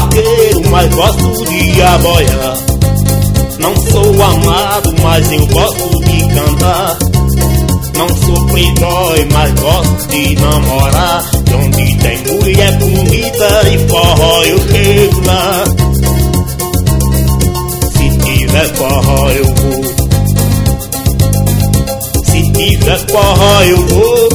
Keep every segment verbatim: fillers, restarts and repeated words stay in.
vaqueiro, mas gosto de aboiar. Não sou amado, mas eu gosto de cantar. Não sou playboy, mas gosto de namorar. De onde tem mulher bonita e forró eu chego lá. Se tiver forró eu vou. Se tiver forró eu vou.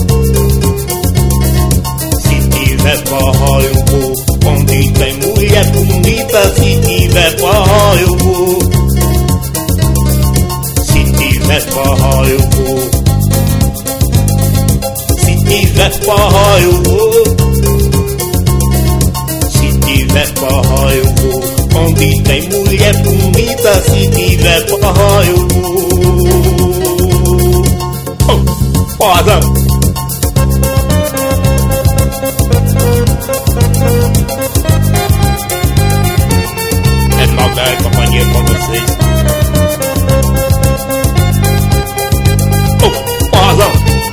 Se tiver forró eu vou. Onde tem mulher bonita, se tiver forró eu vou. Se tiver forró eu vou. Se tiver forró eu vou. Se tiver forró eu vou. Onde tem mulher bonita, se tiver forró eu vou. Oh, foda! É Nova Companhia com vocês. Oh, foda!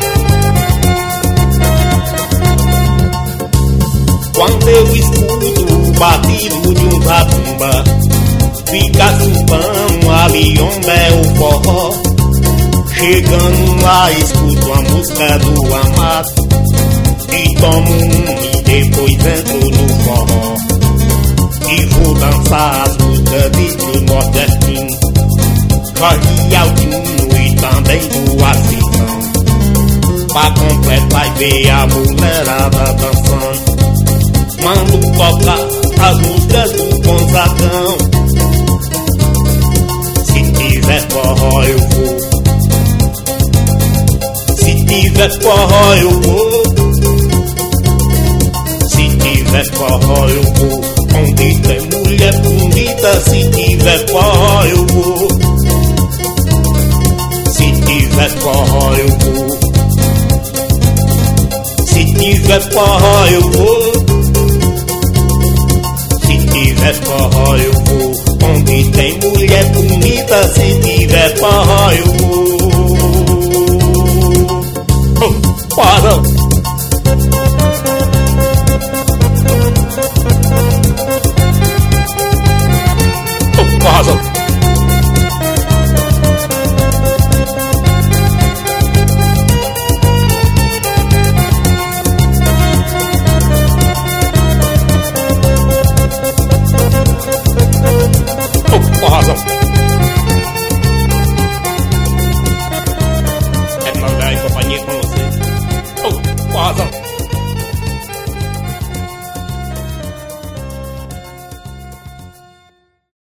Quando eu escuto o batido de um zabumba, fica supão, a liomba é o forró. Chegando lá, escuto a música do amado e tomo um e depois entro no forró. E vou dançar as músicas do nordestino, Jorge Aldino e também do Assisão. Pra completar e ver a mulherada dançando, mando tocar as músicas do Gonzagão. Se tiver forró eu vou. Se tiver forró eu vou. Se tiver forró eu vou. Onde tem mulher bonita, se tiver forró eu vou. Se tiver forró eu vou. Se tiver forró eu vou. Se tiver forró eu vou. Onde tem mulher bonita, se tiver forró eu vou. Oh, para!